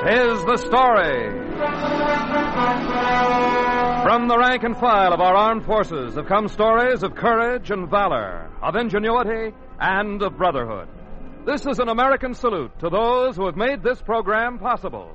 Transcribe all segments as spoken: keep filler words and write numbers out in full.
is the story. From the rank and file of our armed forces have come stories of courage and valor, of ingenuity and of brotherhood. This is an American salute to those who have made this program possible.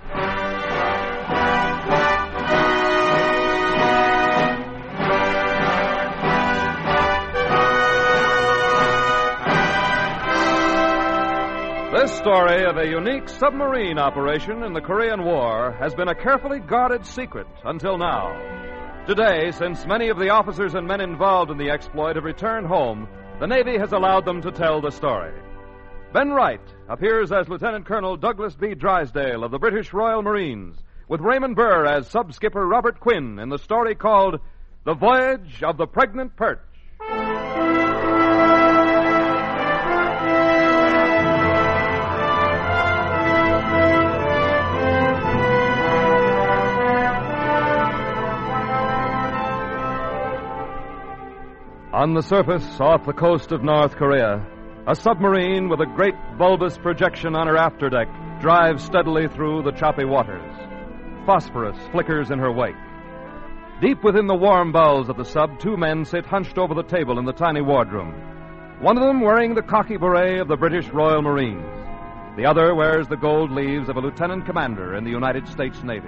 This story of a unique submarine operation in the Korean War has been a carefully guarded secret until now. Today, since many of the officers and men involved in the exploit have returned home, the Navy has allowed them to tell the story. Ben Wright appears as Lieutenant Colonel Douglas B. Drysdale of the British Royal Marines, with Raymond Burr as Sub-Skipper Robert Quinn in the story called The Voyage of the Pregnant Perch. On the surface, off the coast of North Korea, a submarine with a great bulbous projection on her afterdeck drives steadily through the choppy waters. Phosphorus flickers in her wake. Deep within the warm bowels of the sub, two men sit hunched over the table in the tiny wardroom. One of them wearing the cocky beret of the British Royal Marines. The other wears the gold leaves of a lieutenant commander in the United States Navy.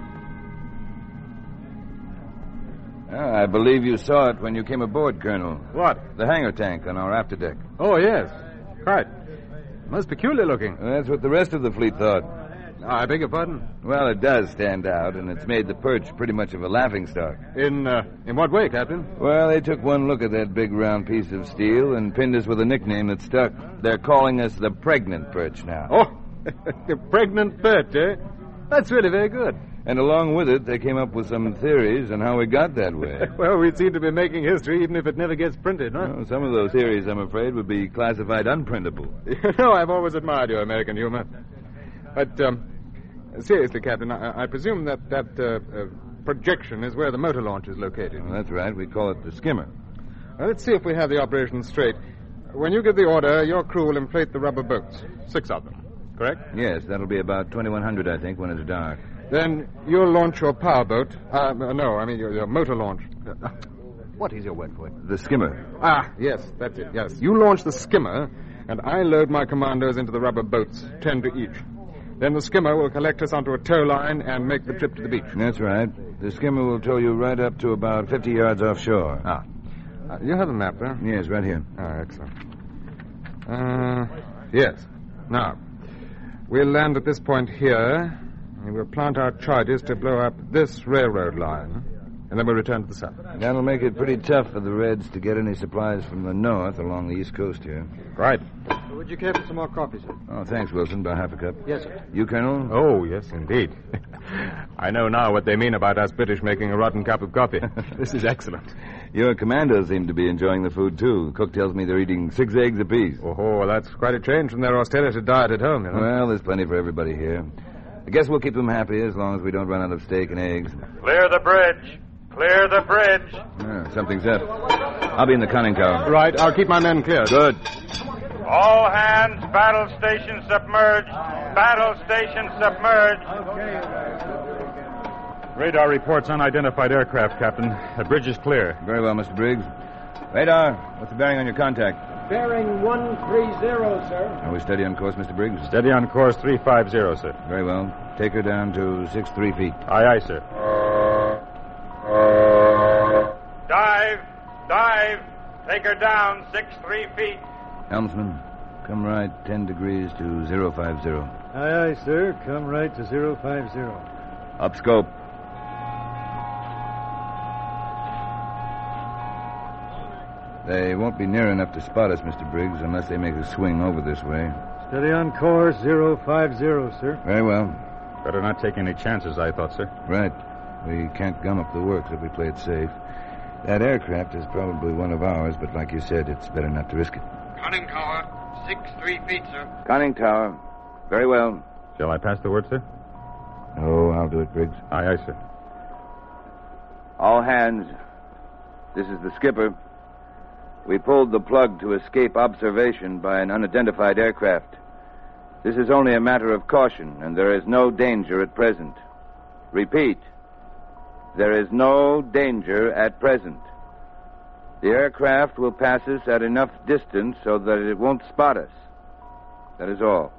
Ah, I believe you saw it when you came aboard, Colonel. What? The hangar tank on our afterdeck. Oh, yes. Right. Most peculiar looking. Well, that's what the rest of the fleet thought. Oh, I beg your pardon? Well, it does stand out, and it's made the Perch pretty much of a laughingstock. In, uh, in what way, Captain? Well, they took one look at that big round piece of steel and pinned us with a nickname that stuck. They're calling us the Pregnant Perch now. Oh, the Pregnant Perch, eh? That's really very good. And along with it, they came up with some theories on how we got that way. Well, we seem to be making history even if it never gets printed, huh? Well, some of those theories, I'm afraid, would be classified unprintable. You know, I've always admired your American humor. But, um, seriously, Captain, I, I presume that that uh, uh, projection is where the motor launch is located. Well, that's right. We call it the skimmer. Well, let's see if we have the operation straight. When you give the order, your crew will inflate the rubber boats. Six of them, correct? Yes, that'll be about twenty-one hundred, I think, when it's dark. Then you'll launch your powerboat. Uh, no, I mean your, your motor launch. Uh, what is your word for it? The skimmer. Ah, yes, that's it, yes. You launch the skimmer, and I load my commandos into the rubber boats, ten to each. Then the skimmer will collect us onto a tow line and make the trip to the beach. That's right. The skimmer will tow you right up to about fifty yards offshore. Ah. Uh, you have the map there? Yes, right here. Ah, excellent. Uh, yes. Now, we'll land at this point here. And we'll plant our charges to blow up this railroad line, and then we'll return to the south. That'll make it pretty tough for the Reds to get any supplies from the north along the east coast here. Right. Would you care for some more coffee, sir? Oh, thanks, Wilson. About half a cup. Yes, sir. You, Colonel? Oh, yes, indeed. I know now what they mean about us British making a rotten cup of coffee. This is excellent. Your commandos seem to be enjoying the food, too. The cook tells me they're eating six eggs apiece. Oh, that's quite a change from their austerity diet at home, you know. Well, there's plenty for everybody here. I guess we'll keep them happy as long as we don't run out of steak and eggs. Clear the bridge. Clear the bridge. Ah, something's up. I'll be in the conning tower. Right, I'll keep my men clear. Good. All hands, battle station submerged. Battle station submerged. Radar reports unidentified aircraft, Captain. The bridge is clear. Very well, Mister Briggs. Radar, what's the bearing on your contact? Bearing one three zero, sir. Are we steady on course, Mister Briggs? Steady on course three five zero, sir. Very well. Take her down to six three feet. Aye, aye, sir. Dive. Dive. Take her down six three feet. Helmsman, come right ten degrees to zero five zero. Aye, aye, sir. Come right to zero five zero. Up scope. They won't be near enough to spot us, Mister Briggs, unless they make a swing over this way. Steady on course, zero five zero, sir. Very well. Better not take any chances, I thought, sir. Right. We can't gum up the works if we play it safe. That aircraft is probably one of ours, but like you said, it's better not to risk it. Conning tower, six three feet, sir. Conning tower. Very well. Shall I pass the word, sir? Oh, I'll do it, Briggs. Aye, aye, sir. All hands. This is the skipper. We pulled the plug to escape observation by an unidentified aircraft. This is only a matter of caution, and there is no danger at present. Repeat, there is no danger at present. The aircraft will pass us at enough distance so that it won't spot us. That is all.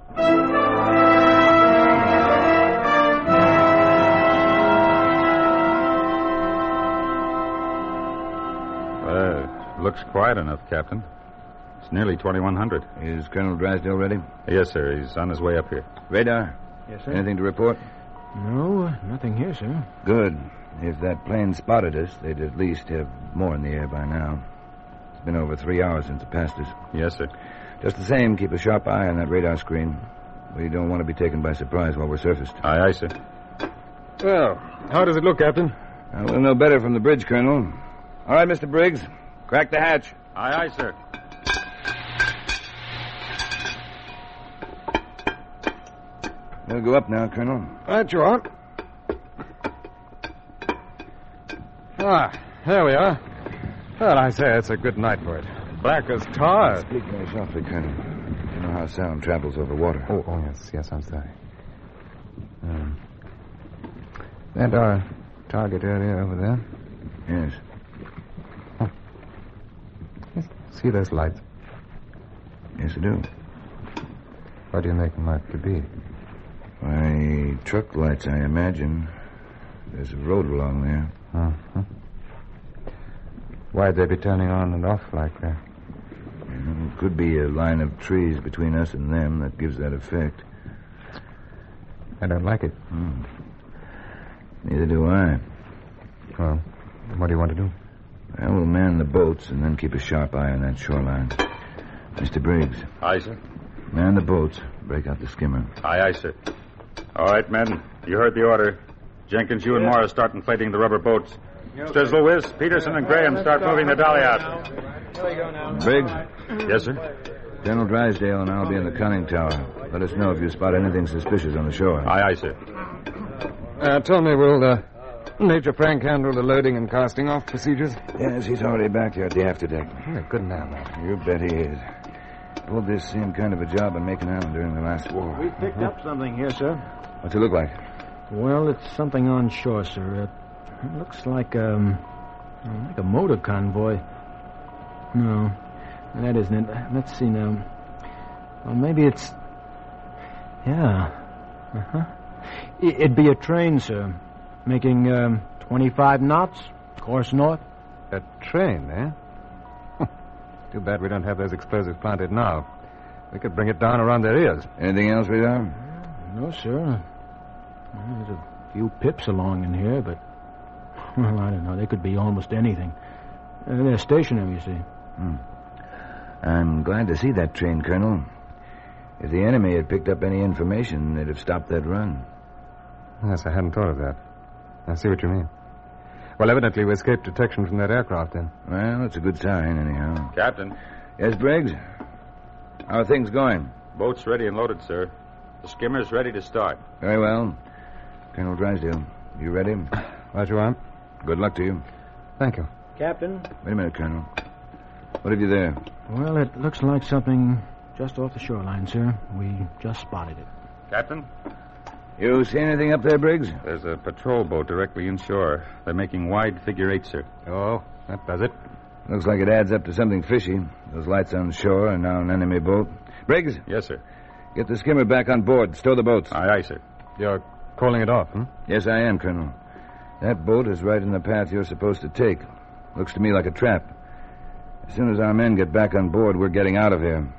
Uh, looks quiet enough, Captain. It's nearly twenty-one hundred. Is Colonel Drysdale ready? Yes, sir. He's on his way up here. Radar? Yes, sir. Anything to report? No, nothing here, sir. Good. If that plane spotted us, they'd at least have more in the air by now. It's been over three hours since it passed us. Yes, sir. Just the same, keep a sharp eye on that radar screen. We don't want to be taken by surprise while we're surfaced. Aye, aye, sir. Well, how does it look, Captain? Uh, we'll know better from the bridge, Colonel. All right, Mister Briggs. Crack the hatch. Aye, aye, sir. We'll go up now, Colonel. Right you are. Ah, there we are. Well, I say, it's a good night for it. Black as tar. Speak very softly, Colonel. You know how sound travels over water. Oh, oh, yes, yes, I'm sorry. Um, that our target area over there? Yes. Huh. Yes, see those lights? Yes, I do. What do you make them out to be? Why, truck lights, I imagine. There's a road along there. Uh-huh. Why'd they be turning on and off like that? Yeah, it could be a line of trees between us and them that gives that effect. I don't like it. Hmm. Neither do I. Well, what do you want to do? Well, we'll man the boats and then keep a sharp eye on that shoreline. Mister Briggs. Aye, sir. Man the boats. Break out the skimmer. Aye, aye, sir. All right, men. You heard the order. Jenkins, you and Morris start inflating the rubber boats. Strizzle, Wiz, Peterson, and Graham start moving the dolly out. Briggs. Yes, sir. Colonel Drysdale and I'll be in the conning tower. Let us know if you spot anything suspicious on the shore. Aye, aye, sir. Uh, tell me, will uh, Major Frank handle the loading and casting off procedures? Yes, he's already back there at the afterdeck. Yeah, good man, that. You bet he is. Pulled this same kind of a job on Macon Island during the last war. We picked up something here, sir. What's it look like? Well, it's something on shore, sir. It, it looks like, um, like a motor convoy. No, that isn't it. Let's see now. Well, maybe it's... Yeah. Uh-huh. It'd be a train, sir. Making, um, twenty-five knots, course north. A train, eh? Too bad we don't have those explosives planted now. We could bring it down around their ears. Anything else, Radar? No, sir. Well, there's a few pips along in here, but... Well, I don't know. They could be almost anything. Uh, they're stationary, you see. Hmm. I'm glad to see that train, Colonel. If the enemy had picked up any information, they'd have stopped that run. Yes, I hadn't thought of that. I see what you mean. Well, evidently we escaped detection from that aircraft, then. Well, it's a good sign, anyhow. Captain, Yes, Briggs? How are things going? boat's ready and loaded, sir. The skimmer's ready to start. Very well. Colonel Drysdale, you ready? Right you are. Good luck to you. Thank you. Captain? Wait a minute, Colonel. What have you there? Well, it looks like something just off the shoreline, sir. We just spotted it. Captain, You see anything up there, Briggs? there's a patrol boat directly inshore. They're making wide figure eight, sir. Oh, that does it. Looks like it adds up to something fishy. Those lights on shore and now an enemy boat. Briggs, Yes, sir. get the skimmer back on board. Stow the boats. Aye, aye, sir. You're calling it off, hmm? Yes, I am, Colonel. That boat is right in the path you're supposed to take. Looks to me like a trap. As soon as our men get back on board, we're getting out of here.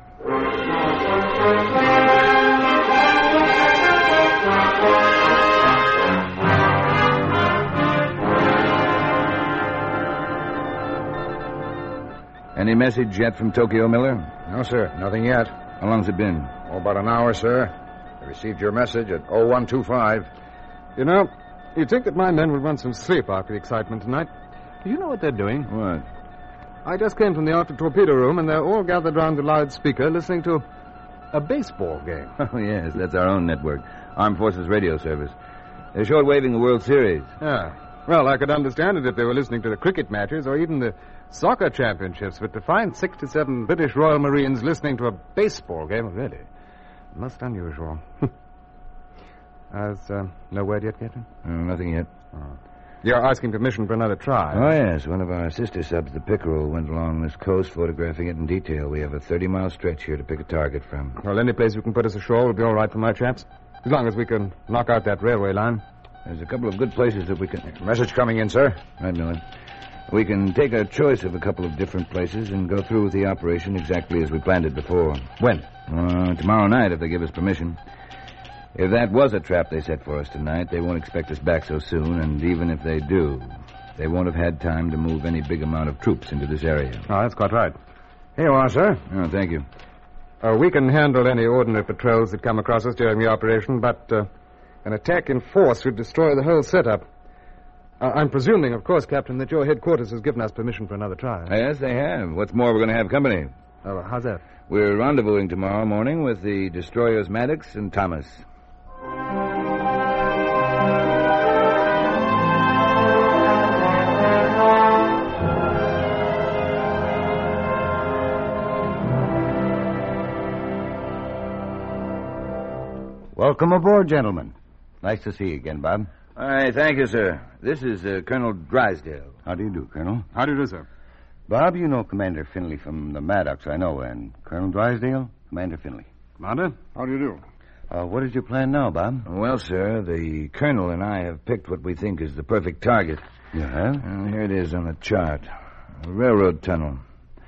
Any message yet from Tokyo, Miller? No, sir. Nothing yet. How long's it been? Oh, about an hour, sir. I received your message at oh one two five. You know, you'd think that my men would want some sleep after the excitement tonight. Do you know what they're doing? What? I just came from the after torpedo room, and they're all gathered round the loudspeaker listening to a baseball game. Oh, yes, that's our own network. Armed Forces Radio Service. They're short-waving the World Series. Yeah. Well, I could understand it if they were listening to the cricket matches or even the soccer championships, but to find six to seven British Royal Marines listening to a baseball game, really. Most unusual. Has uh, no word yet, Captain? Uh, nothing yet. Oh. You're asking permission for another try? Oh, yes. One of our sister subs, the Pickerel, went along this coast photographing it in detail. We have a thirty-mile stretch here to pick a target from. Well, any place you can put us ashore will be all right for my chaps. As long as we can knock out that railway line. There's a couple of good places that we can... Message coming in, sir. Right, Miller. We can take a choice of a couple of different places and go through with the operation exactly as we planned it before. When? Uh, tomorrow night, if they give us permission. If that was a trap they set for us tonight, they won't expect us back so soon, and even if they do, they won't have had time to move any big amount of troops into this area. Oh, that's quite right. Here you are, sir. Oh, thank you. Uh, we can handle any ordinary patrols that come across us during the operation, but uh, an attack in force would destroy the whole setup. Uh, I'm presuming, of course, Captain, that your headquarters has given us permission for another try. Yes, they have. What's more, we're going to have company. Oh, how's that? We're rendezvousing tomorrow morning with the destroyers Maddox and Thomas. Welcome aboard, gentlemen. Nice to see you again, Bob. All right, thank you, sir. This is uh, Colonel Drysdale. How do you do, Colonel? How do you do, sir? Bob, you know Commander Finley from the Maddox, I know, and Colonel Drysdale, Commander Finley. Commander? How do you do? Uh, what is your plan now, Bob? Well, sir, the Colonel and I have picked what we think is the perfect target. You have? Well, here it is on the chart. A railroad tunnel.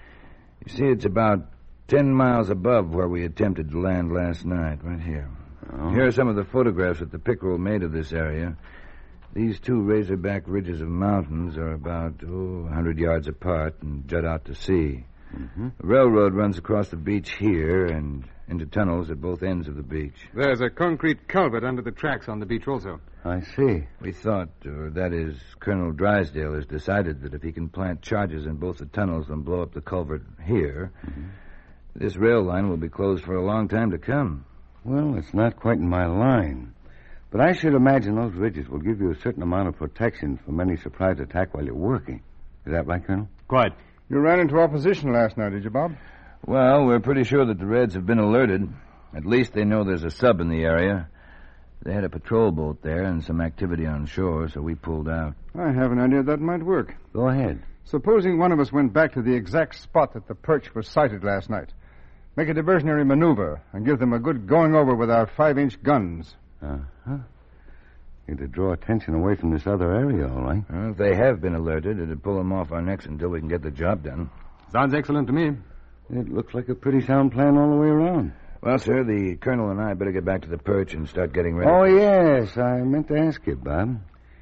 You see, it's about ten miles above where we attempted to land last night, right here. Oh. Here are some of the photographs that the Pickerel made of this area. These two razorback ridges of mountains are about, oh, one hundred yards apart and jut out to sea. Mm-hmm. The railroad runs across the beach here and into tunnels at both ends of the beach. There's a concrete culvert under the tracks on the beach also. I see. We thought, or that is, Colonel Drysdale has decided that if he can plant charges in both the tunnels and blow up the culvert here, Mm-hmm. this rail line will be closed for a long time to come. Well, it's not quite in my line. But I should imagine those ridges will give you a certain amount of protection from any surprise attack while you're working. Is that right, Colonel? Quite. You ran into opposition last night, did you, Bob? Well, we're pretty sure that the Reds have been alerted. At least they know there's a sub in the area. They had a patrol boat there and some activity on shore, so we pulled out. I have an idea that might work. Go ahead. Supposing one of us went back to the exact spot that the perch was sighted last night. Make a diversionary maneuver and give them a good going over with our five-inch guns. Uh-huh. You're to draw attention away from this other area, all right? Well, if they have been alerted, it'd pull them off our necks until we can get the job done. Sounds excellent to me. It looks like a pretty sound plan all the way around. Well, sir, the Colonel and I better get back to the perch and start getting ready. Oh, yes. I meant to ask you, Bob.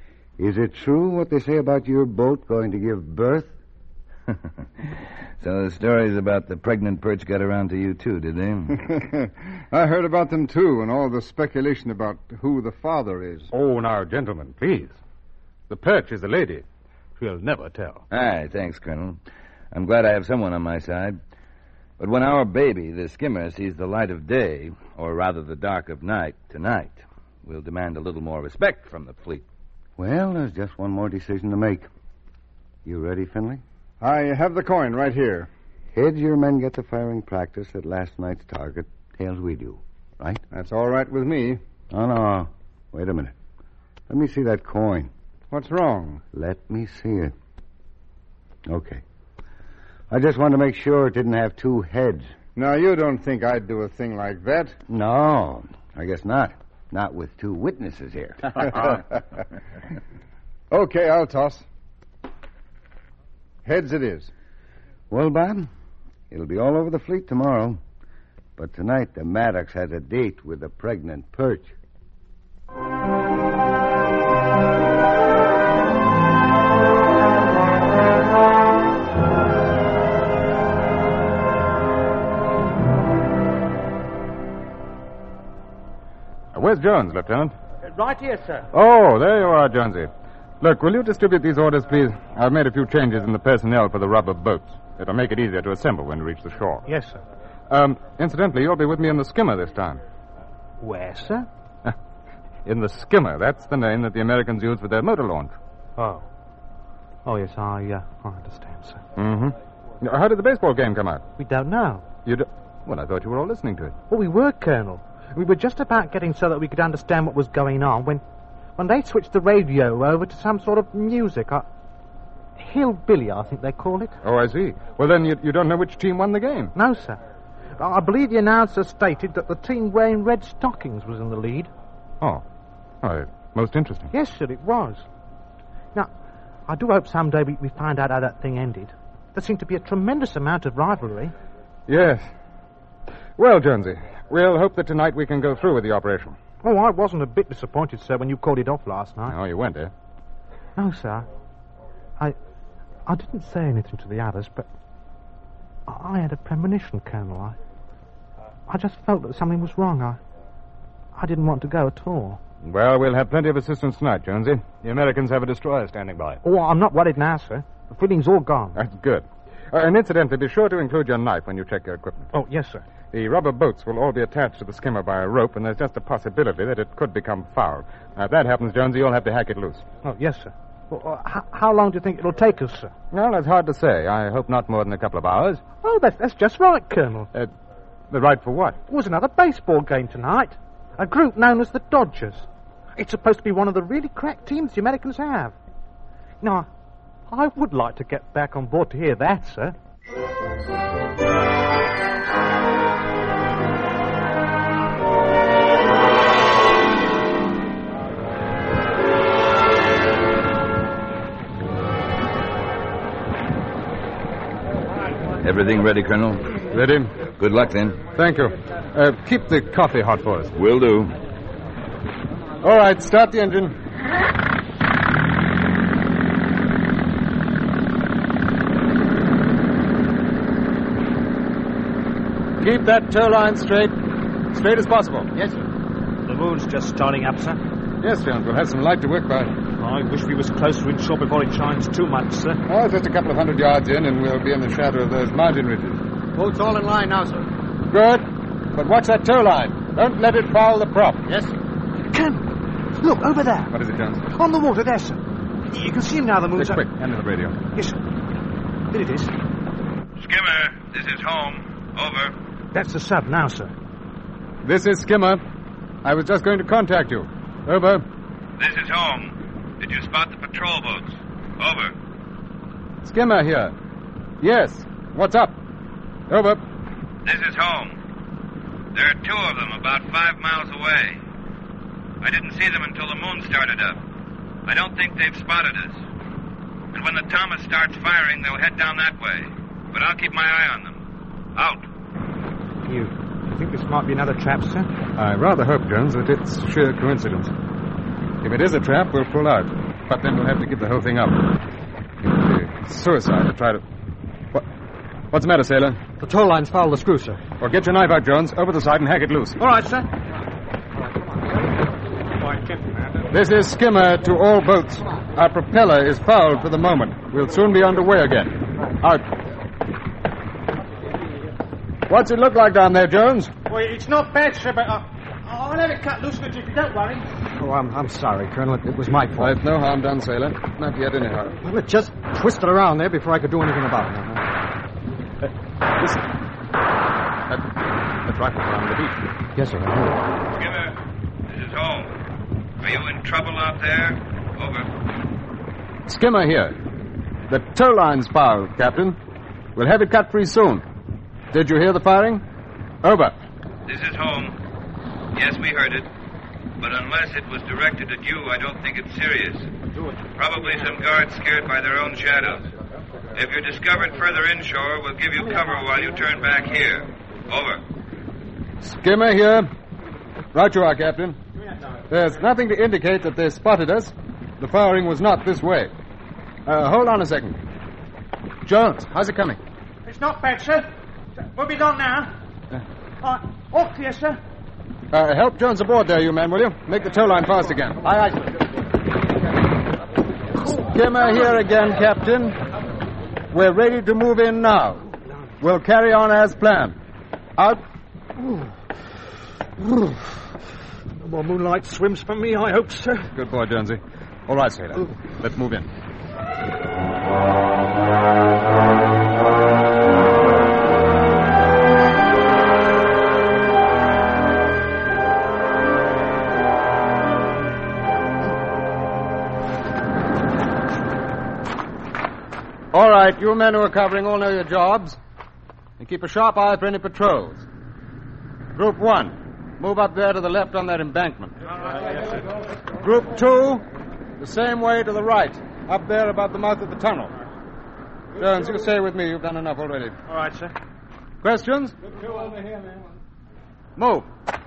Is it true what they say about your boat going to give birth? So the stories about the pregnant perch got around to you, too, did they? I heard about them, too, and all the speculation about who the father is. Oh, now, gentlemen, please. The perch is a lady. She'll never tell. All right, thanks, Colonel. I'm glad I have someone on my side. But when our baby, the skimmer, sees the light of day, or rather the dark of night, tonight, we'll demand a little more respect from the fleet. Well, there's just one more decision to make. You ready, Finley? I have the coin right here. Heads, your men get the firing practice at last night's target. Tails, we do. Right? That's all right with me. Oh, no. Wait a minute. Let me see that coin. What's wrong? Let me see it. Okay. I just wanted to make sure it didn't have two heads. Now, you don't think I'd do a thing like that? No, I guess not. Not with two witnesses here. Okay, I'll toss. Heads it is. Well, Bob, it'll be all over the fleet tomorrow. But tonight, the Maddox has a date with the pregnant perch. Where's Jones, Lieutenant? Right here, sir. Oh, there you are, Jonesy. Look, will you distribute these orders, please? I've made a few changes in the personnel for the rubber boats. It'll make it easier to assemble when we reach the shore. Yes, sir. Um, incidentally, you'll be with me in the skimmer this time. Where, sir? In the skimmer. That's the name that the Americans use for their motor launch. Oh. Oh, yes, I, uh, I understand, sir. Mm-hmm. How did the baseball game come out? We don't know. You do... Well, I thought you were all listening to it. Well, we were, Colonel. We were just about getting so that we could understand what was going on when when they switched the radio over to some sort of music. I, hillbilly, I think they call it. Oh, I see. Well, then you, you don't know which team won the game? No, sir. I believe the announcer stated that the team wearing red stockings was in the lead. Oh. Oh, most interesting. Yes, sir, it was. Now, I do hope someday we, we find out how that thing ended. There seemed to be a tremendous amount of rivalry. Yes. Well, Jonesy, we'll hope that tonight we can go through with the operation. Oh, I wasn't a bit disappointed, sir, when you called it off last night. Oh, you went, eh? No, sir. I I didn't say anything to the others, but I had a premonition, Colonel. I, I just felt that something was wrong. I, I didn't want to go at all. Well, we'll have plenty of assistance tonight, Jonesy. The Americans have a destroyer standing by. Oh, I'm not worried now, sir. The feeling's all gone. That's good. Uh, and incidentally, be sure to include your knife when you check your equipment. Oh, yes, sir. The rubber boats will all be attached to the skimmer by a rope, and there's just a possibility that it could become foul. Now, if that happens, Jonesy, you'll have to hack it loose. Oh, yes, sir. Well, uh, how, how long do you think it'll take us, sir? Well, that's hard to say. I hope not more than a couple of hours. Oh, that's, that's just right, Colonel. Uh, the right for what? It was another baseball game tonight. A group known as the Dodgers. It's supposed to be one of the really crack teams the Americans have. Now, I would like to get back on board to hear that, sir. Everything ready, Colonel? Ready? Good luck, then. Thank you. Uh, keep the coffee hot for us. Will do. All right, start the engine. Keep that tow line straight. Straight as possible. Yes, sir. The moon's just starting up, sir. Yes, Jones, we'll have some light to work by. I wish we was closer inshore before it shines too much, sir. Oh, just a couple of hundred yards in, and we'll be in the shadow of those mountain ridges. Boat's all in line now, sir. Good. But watch that tow line. Don't let it foul the prop. Yes, sir. Colonel, look, over there. What is it, Jones? On the water there, sir. You can see him now, the moon's... Quick, hand me the radio. Yes, sir. There it is. Skimmer, this is home. Over. That's the sub now, sir. This is Skimmer. I was just going to contact you. Over. This is home. Did you spot the patrol boats? Over. Skimmer here. Yes. What's up? Over. This is home. There are two of them about five miles away. I didn't see them until the moon started up. I don't think they've spotted us. And when the Thomas starts firing, they'll head down that way. But I'll keep my eye on them. Out. You think this might be another trap, sir? I rather hope, Jones, that it's sheer coincidence. If it is a trap, we'll pull out. But then we'll have to give the whole thing up. It would be suicide to try to... What? What's the matter, sailor? The tow line's fouled the screw, sir. Well, get your knife out, Jones. Over the side and hack it loose. All right, sir. This is Skimmer to all boats. Our propeller is fouled for the moment. We'll soon be underway again. Out. What's it look like down there, Jones? Well, it's not bad, sir, but uh, I'll have it cut loose for you, don't worry. Oh, I'm, I'm sorry, Colonel. It, it was my fault. I've no harm done, sailor. Not yet, anyhow. Well, it just twisted around there before I could do anything about it. Uh, listen. That, that rifle around the beach. Yes, sir. I heard it. Skimmer, this is home. Are you in trouble out there? Over. Skimmer here. The tow line's fouled, Captain. We'll have it cut free soon. Did you hear the firing? Over. This is home. Yes, we heard it. But unless it was directed at you, I don't think it's serious. Probably some guards scared by their own shadows. If you're discovered further inshore, we'll give you cover while you turn back here. Over. Skimmer here. Right you are, Captain. There's nothing to indicate that they spotted us. The firing was not this way. Uh, hold on a second. Jones, how's it coming? It's not bad, sir. We'll be done now. Uh, uh, all clear, sir. Uh, help Jones aboard there, you men, will you? Make the tow line fast again. Aye, aye, sir. Skimmer here again, Captain. We're ready to move in now. We'll carry on as planned. Out. No more moonlight swims for me, I hope, sir. Good boy, Jonesy. All right, sailor. Let's move in. right, you men who are covering all know your jobs. And keep a sharp eye for any patrols. Group one, move up there to the left on that embankment. Group two, the same way to the right, up there about the mouth of the tunnel. Jones, you stay with me. You've done enough already. All right, sir. Questions? Move.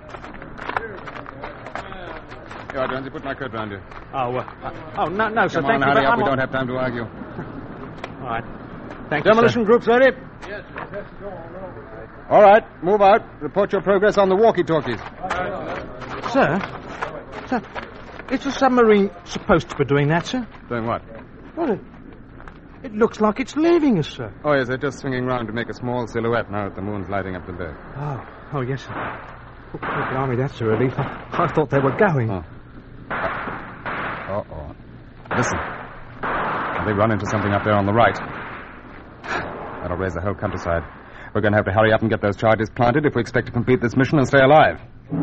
Here, right, Jones, you put my coat round you. Oh, uh, oh no, no, sir. Come Thank on, you. hurry but up. I'm We on- don't have time to argue. All right. Thank you, Demolition sir. groups ready? Yes. All right, move out. Report your progress on the walkie-talkies. Sir? Sir, is the submarine supposed to be doing that, sir? Doing what? Well, it, it looks like it's leaving us, sir. Oh, yes, they're just swinging round to make a small silhouette now that the moon's lighting up the bay. Oh, oh, yes, sir. Oh, blimey, that's a relief. I, I thought they were going. Oh. Uh-oh. Listen. They run into something up there on the right. That'll raise the whole countryside. We're going to have to hurry up and get those charges planted if we expect to complete this mission and stay alive.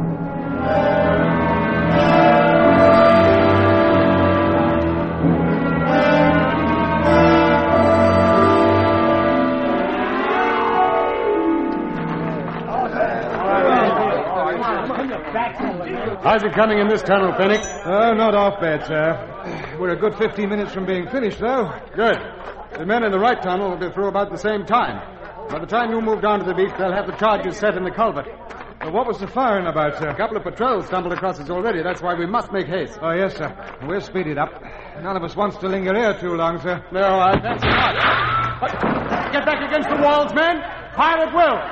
How's it coming in this tunnel, Fennick? Oh, not off bad, sir. We're a good fifteen minutes from being finished, though. Good. The men in the right tunnel will be through about the same time. By the time you move down to the beach, they'll have the charges set in the culvert. Well, what was the firing about, sir? A couple of patrols stumbled across us already. That's why we must make haste. Oh, yes, sir. We'll speed it up. None of us wants to linger here too long, sir. No, I fancy not. Get back against the walls, men. Fire at will.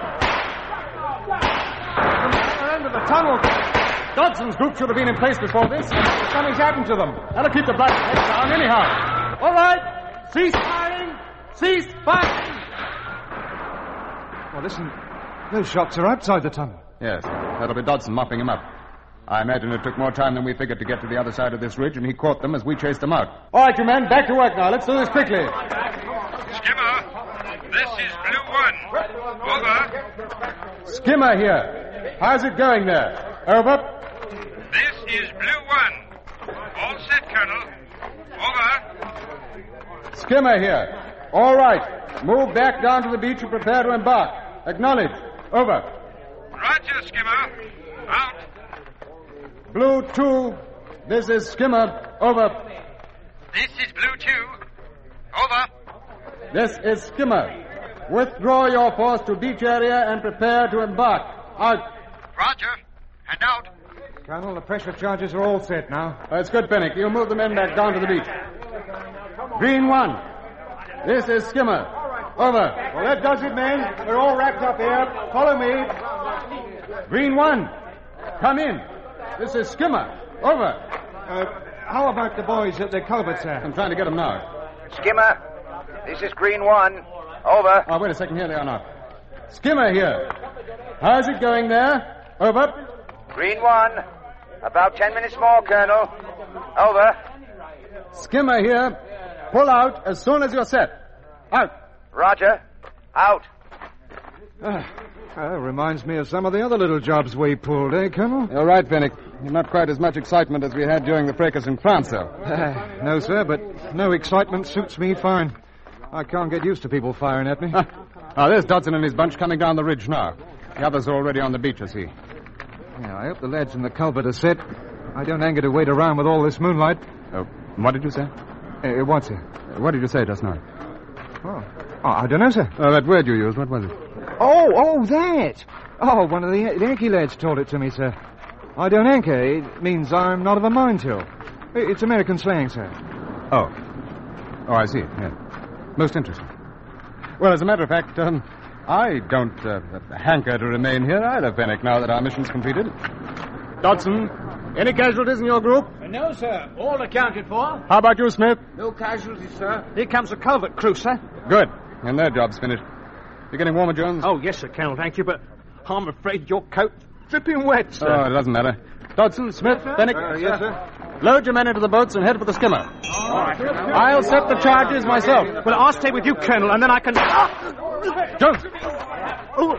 From the other end of the tunnel. Dodson's group should have been in place before this. Something's happened to them. That'll keep the black heads down anyhow. All right. Cease firing. Cease firing. Well, listen. Those shots are outside the tunnel. Yes, that'll be Dodson mopping him up. I imagine it took more time than we figured to get to the other side of this ridge, and he caught them as we chased them out. All right, you men, back to work now. Let's do this quickly. Skimmer, this is Blue One. Over. Skimmer here. How's it going there? Over. This is Blue One. All set, Colonel. Over. Skimmer here. All right. Move back down to the beach and prepare to embark. Acknowledge. Over. Roger, Skimmer. Out. Blue two. This is Skimmer. Over. This is Blue Two. Over. This is Skimmer. Withdraw your force to beach area and prepare to embark. Out. Roger. And out. Colonel, the pressure charges are all set now. That's good, Pennick. You move the men back down to the beach. Green one. This is Skimmer. Over. Well, that does it, men. We're all wrapped up here. Follow me. Green one. Come in. This is Skimmer. Over. Uh, how about the boys at the culvert, sir? I'm trying to get them now. Skimmer, this is Green One. Over. Oh, wait a second. Here they are now. Skimmer here. How's it going there? Over. Green One. About ten minutes more, Colonel. Over. Skimmer here. Pull out as soon as you're set. Out. Roger. Out. Ah, that reminds me of some of the other little jobs we pulled, eh, Colonel? You're right, Pennick. Not quite as much excitement as we had during the fracas in France, though. Uh, no, sir, but no excitement suits me fine. I can't get used to people firing at me. Ah, oh, there's Dodson and his bunch coming down the ridge now. The others are already on the beach, I see. Yeah, I hope the lads in the culvert are set. I don't anger to wait around with all this moonlight. Oh, what did you say? Uh, what, sir? Uh, what did you say just now? Oh, oh I don't know, sir. Oh, that word you used, what was it? Oh, oh, that. Oh, one of the Yankee lads told it to me, sir. I don't anchor. It means I'm not of a mind to. It's American slang, sir. Oh. Oh, I see. Yeah. Most interesting. Well, as a matter of fact, um, I don't uh, hanker to remain here either, Pennick, now that our mission's completed. Dodson, any casualties in your group? No, sir. All accounted for. How about you, Smith? No casualties, sir. Here comes the culvert crew, sir. Good. And their job's finished. You getting warmer, Jones? Oh, yes, sir, Colonel, thank you, but I'm afraid your coat's dripping wet, sir. Oh, it doesn't matter. Dodson, Smith, Pennick. Uh, yes, sir. Load your men into the boats and head for the skimmer. All right. I'll set the charges myself. Well, I'll stay with you, Colonel, and then I can... Jones! Oh,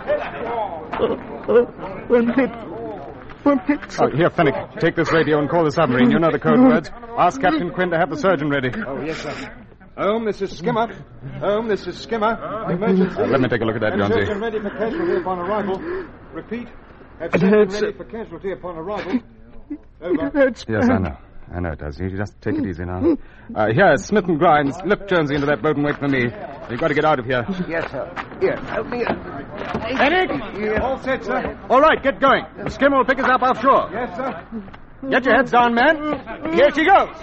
one hit. One hit, sir. Oh, here, Fennick, take this radio and call the submarine. You know the code words. Ask Captain Quinn to have the surgeon ready. Oh, yes, sir. Home, this is Skimmer. Home, this is Skimmer. Emergency. Uh, let me take a look at that, Have Jonesy. surgeon ready for casualty upon arrival. Repeat. Have surgeon ready for casualty upon arrival. Over. Yes, I know. I know it does. You just take it easy now. Uh, here, Smith and Grimes. Lift Jonesy into that boat and wait for me. You've got to get out of here. Yes, sir. Here, help me. Medic! All set, sir. All right, get going. The skimmer will pick us up offshore. Yes, sir. Get your heads down, men. Here she goes.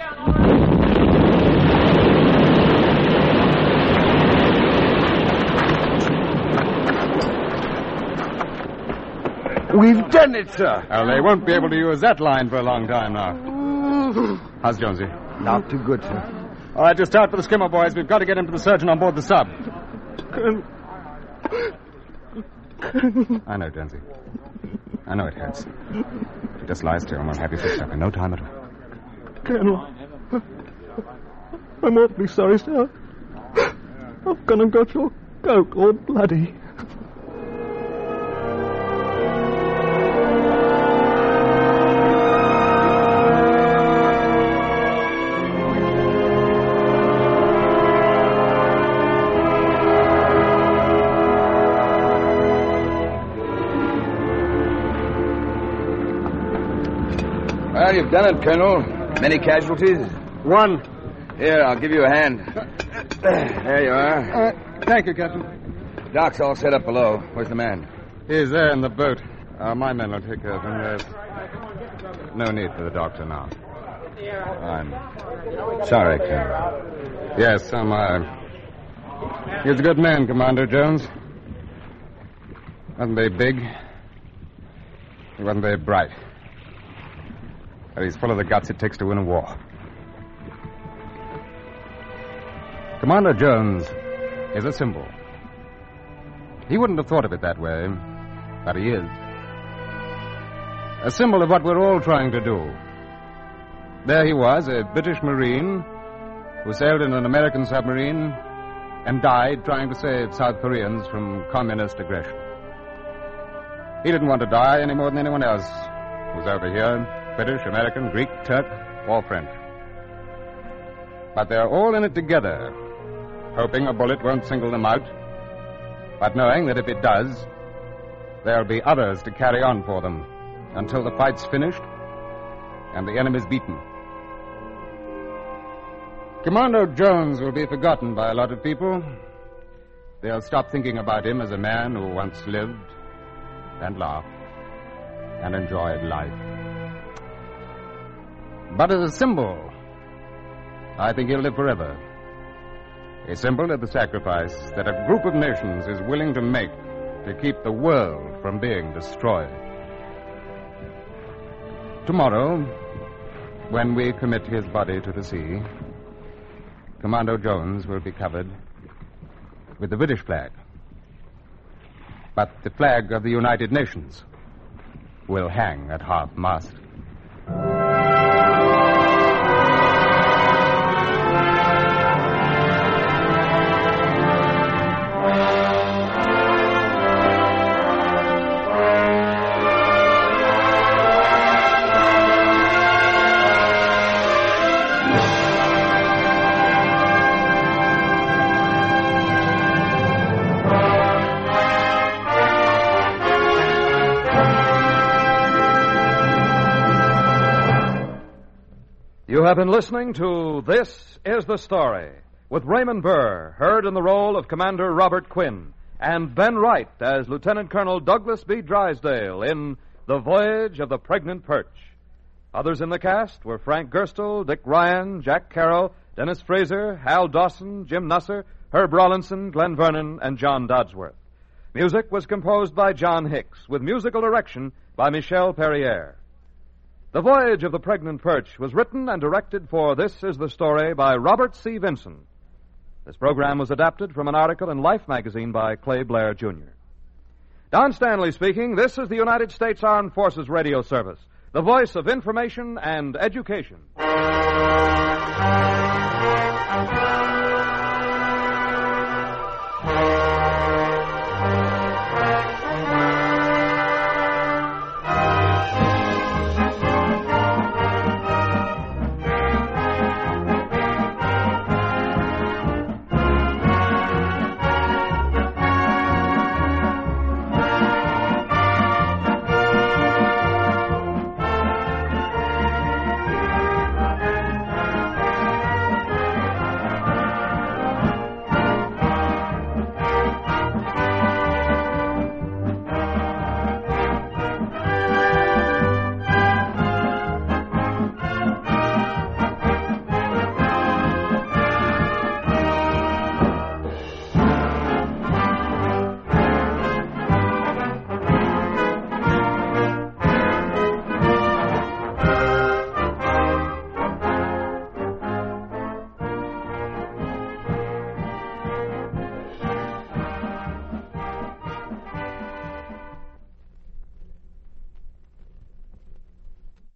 We've done it, sir. Well, they won't be able to use that line for a long time now. How's Jonesy? Not too good, sir. All right, just start for the skimmer, boys. We've got to get him to the surgeon on board the sub. I know, Jonesy. I know it hurts. Just lie still and we'll have you fixed up in no time at all. Colonel, I'm awfully sorry, sir. I've gone and got your coat all bloody. Well, you've done it, Colonel. Many casualties? One. Here, I'll give you a hand. There you are. Uh, thank you, Captain. Doc's all set up below. Where's the man? He's there in the boat. Uh, my men will take care of him. There's no need for the doctor now. I'm sorry, Colonel. Yes, so am I. He was a good man, Commander Jones. Wasn't very big. He wasn't very bright. But he's full of the guts it takes to win a war. Commander Jones is a symbol. He wouldn't have thought of it that way, but he is. A symbol of what we're all trying to do. There he was, a British Marine who sailed in an American submarine and died trying to save South Koreans from communist aggression. He didn't want to die any more than anyone else who was over here. British, American, Greek, Turk, or French. But they're all in it together, hoping a bullet won't single them out, but knowing that if it does, there'll be others to carry on for them until the fight's finished and the enemy's beaten. Commando Jones will be forgotten by a lot of people. They'll stop thinking about him as a man who once lived and laughed and enjoyed life. But as a symbol, I think he'll live forever. A symbol of the sacrifice that a group of nations is willing to make to keep the world from being destroyed. Tomorrow, when we commit his body to the sea, Commando Jones will be covered with the British flag. But the flag of the United Nations will hang at half-mast. You have been listening to This Is the Story, with Raymond Burr, heard in the role of Commander Robert Quinn, and Ben Wright as Lieutenant Colonel Douglas B. Drysdale in The Voyage of the Pregnant Perch. Others in the cast were Frank Gerstle, Dick Ryan, Jack Carroll, Dennis Fraser, Hal Dawson, Jim Nusser, Herb Rawlinson, Glenn Vernon, and John Dodsworth. Music was composed by John Hicks, with musical direction by Michel Perrier. The Voyage of the Pregnant Perch was written and directed for This Is the Story by Robert C. Vinson. This program was adapted from an article in Life magazine by Clay Blair, Junior Don Stanley speaking. This is the United States Armed Forces Radio Service, the voice of information and education.